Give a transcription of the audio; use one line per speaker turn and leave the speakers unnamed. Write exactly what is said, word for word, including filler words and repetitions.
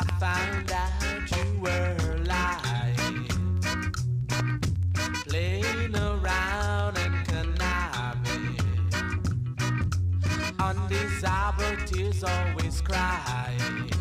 I found out you were lying, playing around and conniving, undesirable tears always crying.